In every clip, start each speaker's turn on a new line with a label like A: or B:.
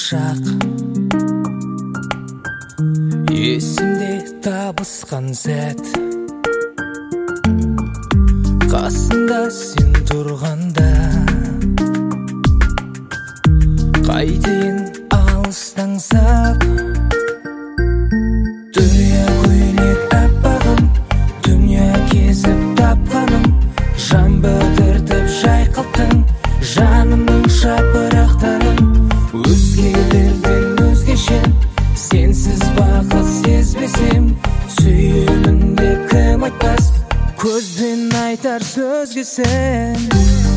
A: шақ есімде табысқан сәт, қасында сен тұрғанда қайтейін алыстан сап. Дүния көйлек аппағым, дүния кезіп тапқаным, жан бітіртіп жайқалттың жанымның жапырақтарын. Өзгелерден өзгешем, сенсіз бақыт сезбесем, сүйемін деп кім айтпас, көзбен айтар сөзге сен.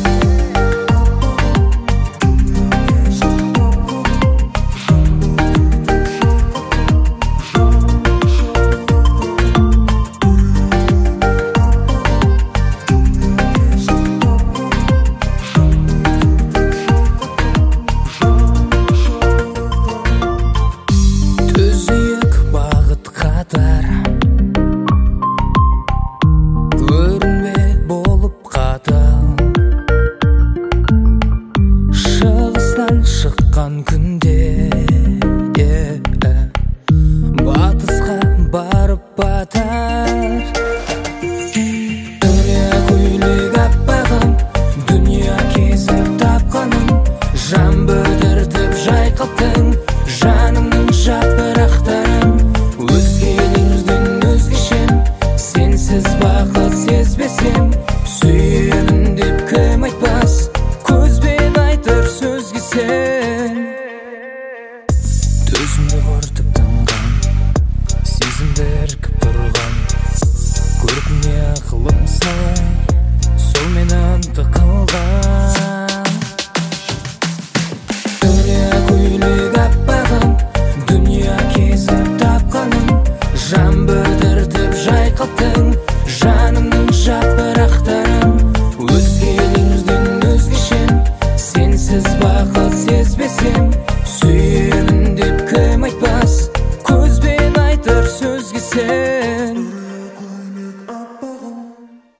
A: Көрінбе болып қатал, шығыстан шыққан күнде батысқа барып батар. Дүния көйлек аппағым, дүния кезіп тапқаным, жан бітіртіп жайқалттың жанымның жапырақтарын. Өзгелерден өзгешем, сенсіз бақыт сезбесем, сүйемін деп кім айтпас, көзбен айтар сөзге сен. Төзімді құртып тынған, сезімді іркіп тұрған, көркіне ақылым сай, сол мен ынтық қылған. Дүния көйлек аппағым, дүния кезіп тапқаным, жан бітіртіп жайқалттың жанымның жапырақтарын. Өзгелерден өзгешем, сенсіз бақыт сезбесем,